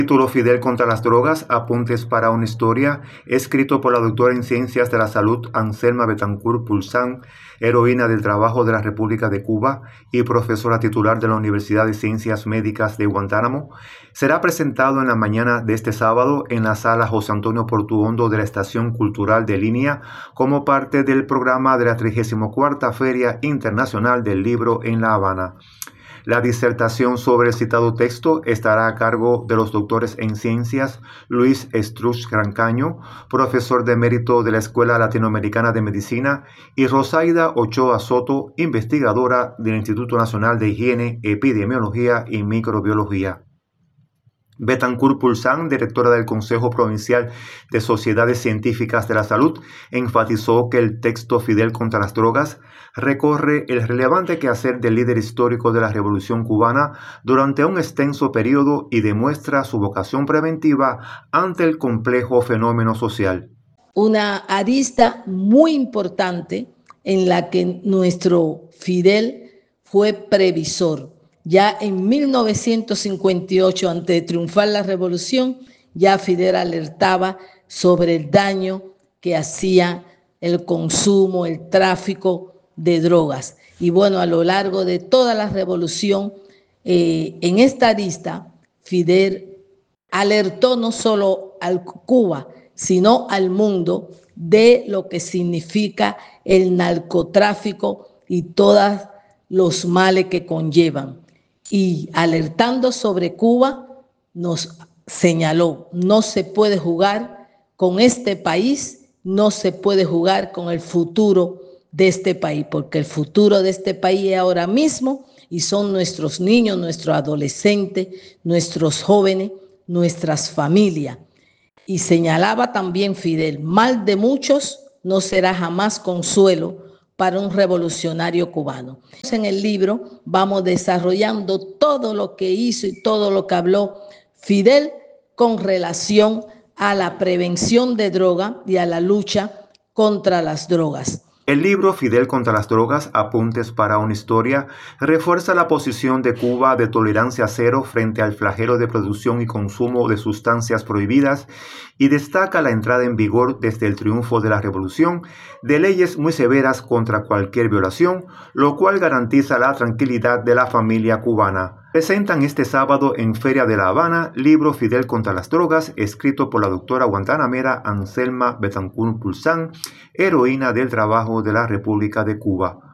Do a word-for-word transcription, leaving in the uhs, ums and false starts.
Título: Fidel contra las drogas, apuntes para una historia, escrito por la doctora en Ciencias de la Salud Anselma Betancur Pulsán, heroína del trabajo de la República de Cuba y profesora titular de la Universidad de Ciencias Médicas de Guantánamo, será presentado en la mañana de este sábado en la sala José Antonio Portuondo de la Estación Cultural de Línea como parte del programa de la trigésima cuarta Feria Internacional del Libro en La Habana. La disertación sobre el citado texto estará a cargo de los doctores en ciencias Luis Estruch Grancaño, profesor de mérito de la Escuela Latinoamericana de Medicina, y Rosaida Ochoa Soto, investigadora del Instituto Nacional de Higiene, Epidemiología y Microbiología. Betancur Pulsán, directora del Consejo Provincial de Sociedades Científicas de la Salud, enfatizó que el texto Fidel contra las drogas recorre el relevante quehacer del líder histórico de la Revolución Cubana durante un extenso periodo y demuestra su vocación preventiva ante el complejo fenómeno social. Una arista muy importante en la que nuestro Fidel fue previsor. Ya en mil novecientos cincuenta y ocho, antes de triunfar la revolución, ya Fidel alertaba sobre el daño que hacía el consumo, el tráfico de drogas. Y bueno, a lo largo de toda la revolución, eh, en esta arista, Fidel alertó no solo a Cuba, sino al mundo de lo que significa el narcotráfico y todos los males que conllevan. Y alertando sobre Cuba, nos señaló, no se puede jugar con este país, no se puede jugar con el futuro de este país, porque el futuro de este país es ahora mismo y son nuestros niños, nuestros adolescentes, nuestros jóvenes, nuestras familias. Y señalaba también Fidel, mal de muchos no será jamás consuelo para un revolucionario cubano. En el libro vamos desarrollando todo lo que hizo y todo lo que habló Fidel con relación a la prevención de droga y a la lucha contra las drogas. El libro Fidel contra las drogas, apuntes para una historia, refuerza la posición de Cuba de tolerancia cero frente al flagelo de producción y consumo de sustancias prohibidas y destaca la entrada en vigor desde el triunfo de la revolución de leyes muy severas contra cualquier violación, lo cual garantiza la tranquilidad de la familia cubana. Presentan este sábado en Feria de La Habana libro Fidel contra las drogas, escrito por la doctora guantanamera Anselma Betancur Pulsán, heroína del trabajo de la República de Cuba.